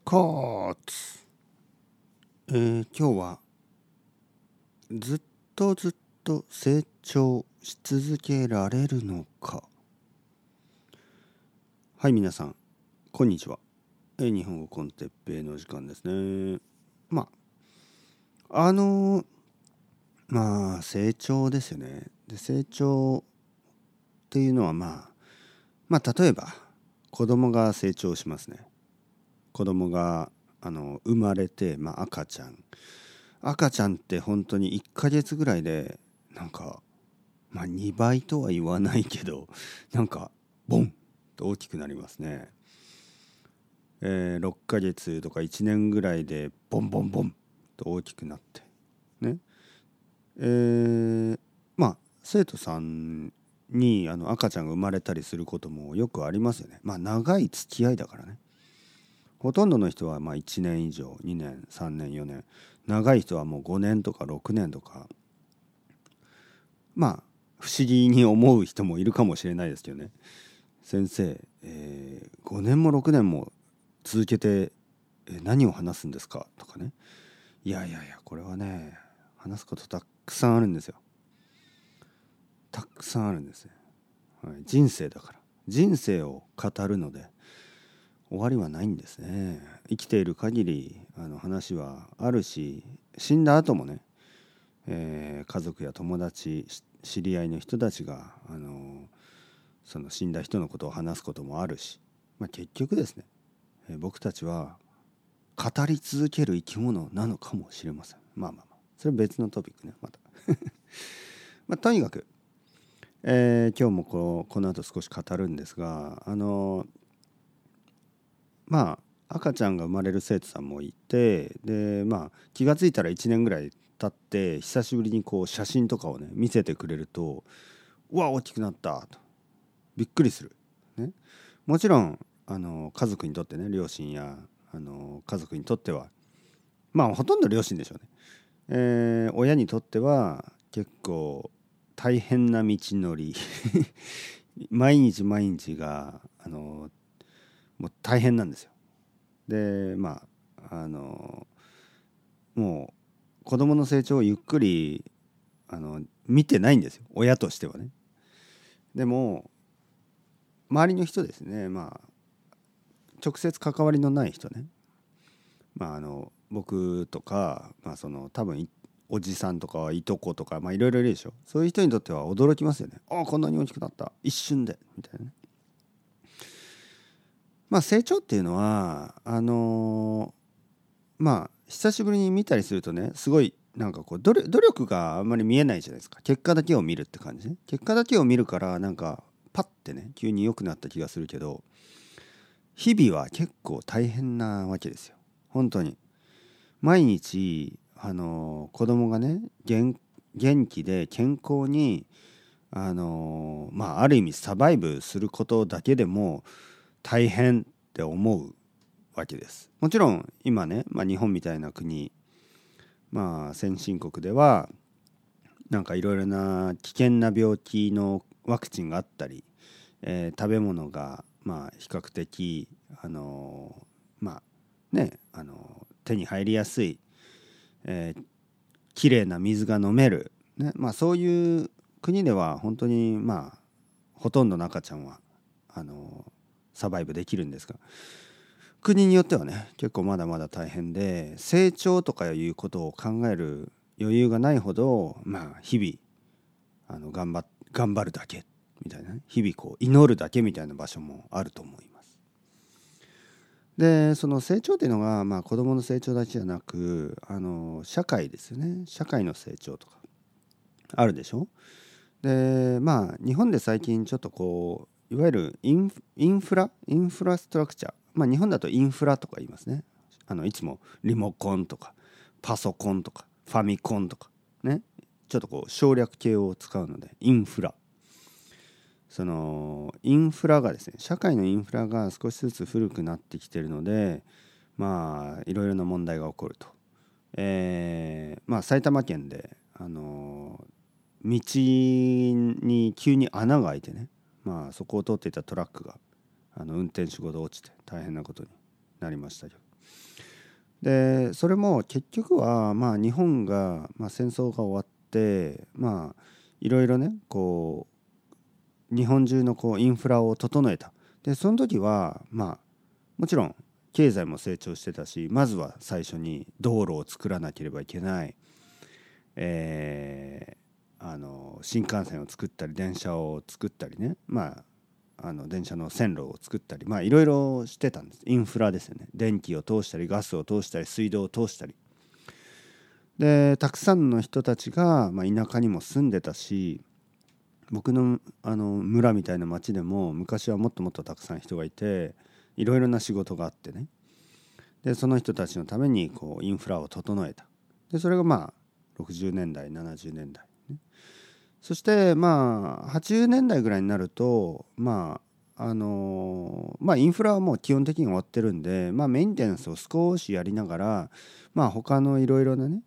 コーツ、今日はずっと成長し続けられるのか。はい、皆さんこんにちは。日本語コンテッペイの時間ですね。成長ですよね。で、成長っていうのは例えば子供が成長しますね。子供が生まれて、赤ちゃんって本当に1ヶ月ぐらいで2倍とは言わないけどボンと大きくなりますね。6ヶ月とか1年ぐらいでボンボンボンと大きくなってね。生徒さんに赤ちゃんが生まれたりすることもよくありますよね。長い付き合いだからね。ほとんどの人は1年以上、2年、3年、4年、長い人はもう5年とか6年とか、不思議に思う人もいるかもしれないですけどね。先生、5年も6年も続けて、何を話すんですかとかね。いやこれはね、話すことたくさんあるんですよ。たくさんあるんですね。人生だから、人生を語るので終わりはないんですね。生きている限り話はあるし、死んだ後もね、家族や友達、知り合いの人たちがその死んだ人のことを話すこともあるし、結局ですね、僕たちは語り続ける生き物なのかもしれません。それは別のトピックね。とにかく、今日もこの後少し語るんですが、赤ちゃんが生まれる生徒さんもいて、で気がついたら1年ぐらい経って久しぶりにこう写真とかをね見せてくれると、うわ大きくなったとびっくりする、ね、もちろん家族にとってね、両親や家族にとってはほとんど両親でしょうね、親にとっては結構大変な道のり毎日毎日がもう大変なんですよ。でもう子供の成長をゆっくり見てないんですよ、親としてはね。でも周りの人ですね、直接関わりのない人ね、僕とか、多分おじさんとかいとことかいろいろいるでしょ。そういう人にとっては驚きますよね。こんなに大きくなった一瞬でみたいなね。成長っていうのは久しぶりに見たりするとね、すごい努力があんまり見えないじゃないですか。結果だけを見るって感じね。結果だけを見るからパッてね急に良くなった気がするけど、日々は結構大変なわけですよ。本当に毎日子供がね元気で健康にある意味サバイブすることだけでも大変って思うわけです。もちろん今ね、日本みたいな国、先進国ではいろいろな危険な病気のワクチンがあったり、食べ物が比較的手に入りやすい、きれいな水が飲める、ね、そういう国では本当にほとんどの赤ちゃんはサバイブできるんですが、国によってはね結構まだまだ大変で、成長とかいうことを考える余裕がないほど日々頑張るだけみたいな、ね、日々こう祈るだけみたいな場所もあると思います。でその成長というのが子どもの成長だけじゃなく社会ですよね。社会の成長とかあるでしょ。で日本で最近ちょっとこういわゆるインフラストラクチャー、日本だとインフラとか言いますね。いつもリモコンとかパソコンとかファミコンとかね、ちょっとこう省略形を使うのでインフラ、そのインフラがですね、社会のインフラが少しずつ古くなってきているのでいろいろな問題が起こると、埼玉県で道に急に穴が開いてね、そこを通っていたトラックが運転手ごと落ちて大変なことになりましたけど、 でそれも結局は日本が、戦争が終わっていろいろねこう日本中のインフラを整えた。でその時はもちろん経済も成長してたし、まずは最初に道路を作らなければいけない、新幹線を作ったり電車を作ったりね、電車の線路を作ったりいろいろしてたんです。インフラですよね。電気を通したりガスを通したり水道を通したりで、たくさんの人たちが、田舎にも住んでたし、僕の、村みたいな町でも昔はもっともっとたくさん人がいて、いろいろな仕事があってね。でその人たちのためにインフラを整えた。でそれが60年代70年代、ね、そして80年代ぐらいになるとインフラはもう基本的に終わってるんで、メンテナンスを少しやりながら他のいろいろなね、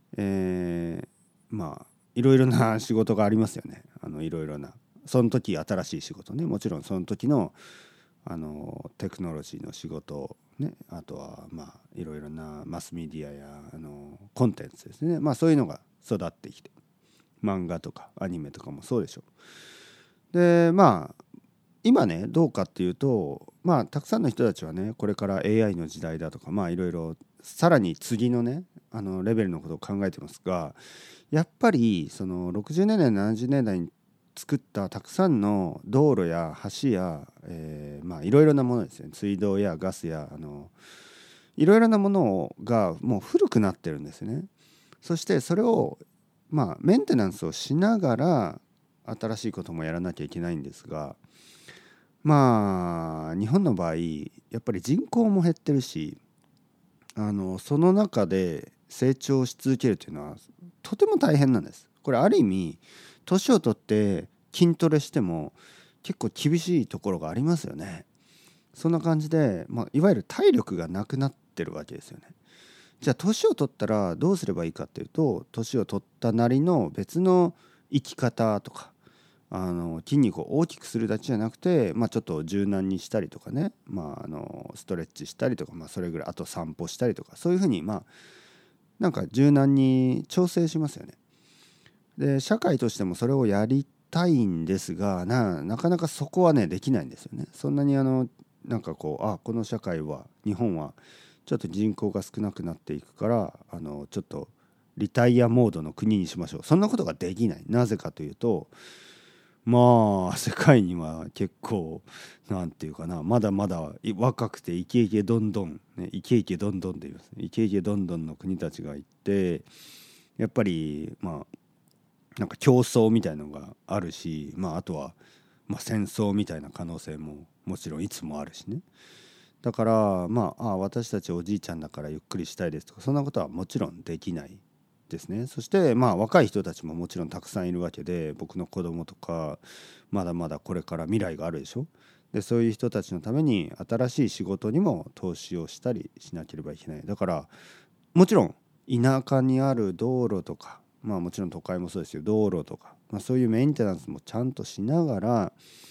いろいろな仕事がありますよね。いろいろなその時新しい仕事ね、もちろんその時のテクノロジーの仕事ね、あとはいろいろなマスメディアやコンテンツですね、そういうのが育ってきて、漫画とかアニメとかもそうでしょう。で今ねどうかっていうとたくさんの人たちはねこれから AI の時代だとかいろいろさらに次のねレベルのことを考えてますが、やっぱりその60年代70年代に作ったたくさんの道路や橋や、いろいろなものですね、水道やガスやいろいろなものがもう古くなってるんですね。そしてそれをメンテナンスをしながら新しいこともやらなきゃいけないんですが、日本の場合やっぱり人口も減ってるし、その中で成長し続けるというのはとても大変なんです。これある意味年を取って筋トレしても結構厳しいところがありますよね。そんな感じで、いわゆる体力がなくなってるわけですよね。じゃあ年を取ったらどうすればいいかっていうと、年を取ったなりの別の生き方とか筋肉を大きくするだけじゃなくて、ちょっと柔軟にしたりとかね、ストレッチしたりとか、それぐらい、あと散歩したりとか、そういうふうになんか柔軟に調整しますよね。で社会としてもそれをやりたいんですが、なかなかそこはねできないんですよね。そんなになんかこの社会は日本はちょっと人口が少なくなっていくからちょっとリタイアモードの国にしましょう、そんなことができない。なぜかというと世界には結構なんていうかな、まだまだ若くてイケイケどんどん、ね、イケイケどんどんで言います、ね、イケイケどんどんの国たちがいて、やっぱりなんか競争みたいのがあるし、あとは戦争みたいな可能性ももちろんいつもあるしね。だから私たちおじいちゃんだからゆっくりしたいですとか、そんなことはもちろんできないですね。そして若い人たちももちろんたくさんいるわけで、僕の子供とかまだまだこれから未来があるでしょ。でそういう人たちのために新しい仕事にも投資をしたりしなければいけない。だからもちろん田舎にある道路とか、もちろん都会もそうですよ、道路とか、そういうメンテナンスもちゃんとしながら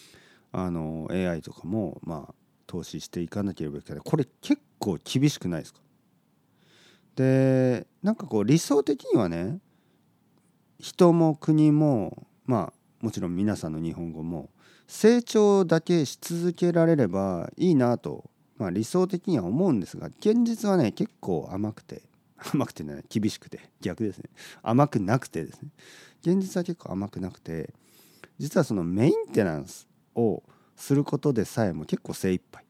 AI とかも投資していかなければいけない。これ結構厳しくないですか？でなんか理想的にはね、人も国ももちろん皆さんの日本語も成長だけし続けられればいいなと、理想的には思うんですが、現実はね結構甘くてね、厳しくて逆ですね。甘くなくてですね、現実は結構甘くなくて、実はそのメンテナンスをすることでさえも結構精一杯。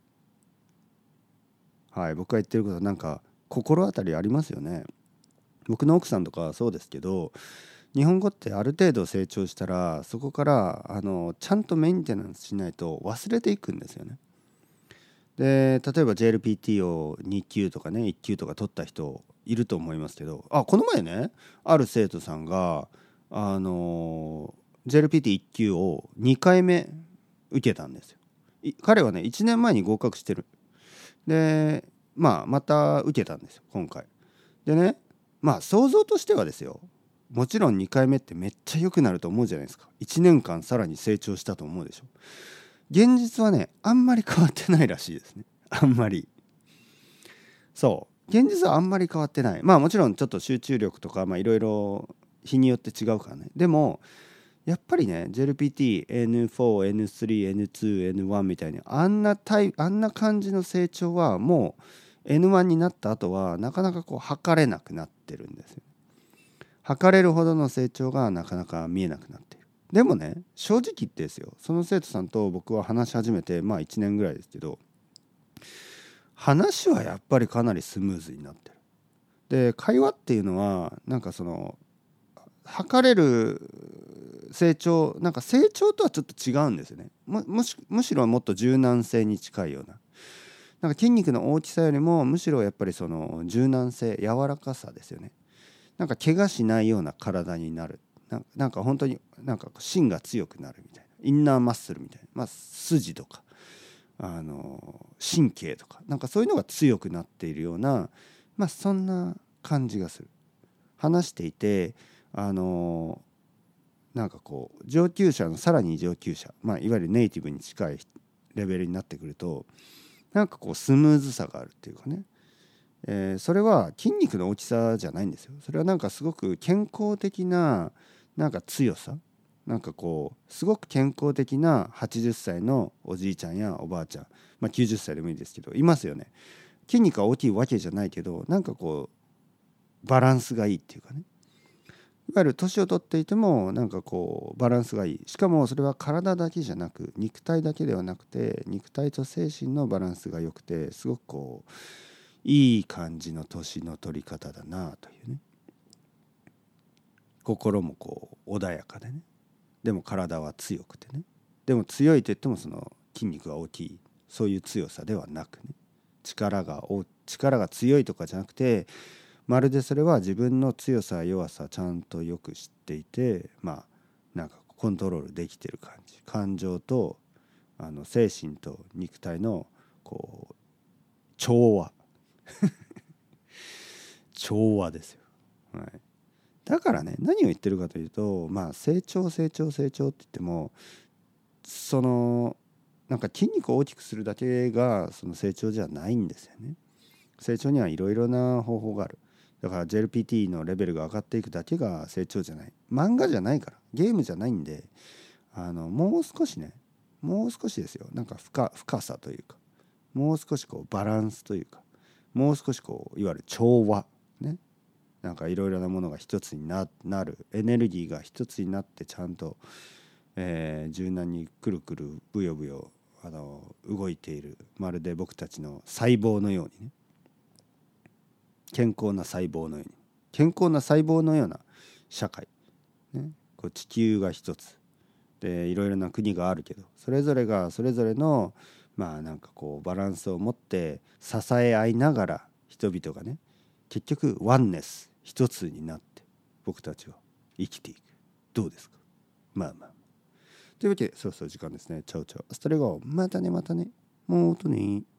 僕が言ってることはなんか心当たりありますよね。僕の奥さんとかはそうですけど、日本語ってある程度成長したらそこからちゃんとメンテナンスしないと忘れていくんですよね。で例えば JLPT を2級とかね1級とか取った人いると思いますけど、この前ねある生徒さんがJLPT1 級を2回目受けたんですよ。彼はね1年前に合格してる。でまた受けたんですよ今回。でね想像としてはですよ、もちろん2回目ってめっちゃ良くなると思うじゃないですか。1年間さらに成長したと思うでしょ。現実はねあんまり変わってないらしいですね。あんまり。そ現実はあんまり変わってない。まあもちろんちょっと集中力とかいろいろ日によって違うからね。でもやっぱりね JLPT N4、N3、N2、N1 みたいにあんな感じの成長はもう N1 になった後はなかなかこう測れなくなってるんですよ。測れるほどの成長がなかなか見えなくなっている。でもね正直言ってですよ、その生徒さんと僕は話し始めて1年ぐらいですけど、話はやっぱりかなりスムーズになってる。で会話っていうのはなんかその測れる成長、なんか成長とはちょっと違うんですよね。むしろもっと柔軟性に近いような、なんか筋肉の大きさよりもむしろやっぱりその柔軟性、柔らかさですよね。なんか怪我しないような体になる。なんか本当になんか芯が強くなるみたいな、インナーマッスルみたいな、筋とか神経とかなんかそういうのが強くなっているような、そんな感じがする。話していてなんかこう上級者のさらに上級者、いわゆるネイティブに近いレベルになってくるとなんかこうスムーズさがあるっていうかね、それは筋肉の大きさじゃないんですよ。それはなんかすごく健康的ななんか強さ、なんかこうすごく健康的な80歳のおじいちゃんやおばあちゃん、90歳でもいいですけどいますよね。筋肉が大きいわけじゃないけどなんかこうバランスがいいっていうかね、いわゆる年を取っていてもなんかこうバランスがいい。しかもそれは体だけじゃなく肉体だけではなくて肉体と精神のバランスが良くてすごくこういい感じの年の取り方だなというね。心もこう穏やかでね、でも体は強くてね、でも強いといってもその筋肉が大きいそういう強さではなくね、力が強いとかじゃなくて、まるでそれは自分の強さ弱さちゃんとよく知っていて、なんかコントロールできてる感じ、感情と精神と肉体のこう調和調和ですよ、はい。だからね何を言ってるかというと、成長って言ってもそのなんか筋肉を大きくするだけがその成長じゃないんですよね。成長にはいろいろな方法がある。だから JLPT のレベルが上がっていくだけが成長じゃない。漫画じゃないから、ゲームじゃないんで、もう少しですよ。なんか深さというか、もう少しこうバランスというか、もう少しこういわゆる調和ね。なんかいろいろなものが一つになる、エネルギーが一つになってちゃんと、柔軟にくるくるブヨブヨ動いている、まるで僕たちの細胞のようにね、健康な細胞のような社会、ね、こう地球が一つでいろいろな国があるけどそれぞれがそれぞれのなんかこうバランスを持って支え合いながら人々がね結局ワンネス一つになって僕たちは生きていく。どうですか。というわけでそろそろ時間ですね。チャオチャオアスタレゴまたねもうとね。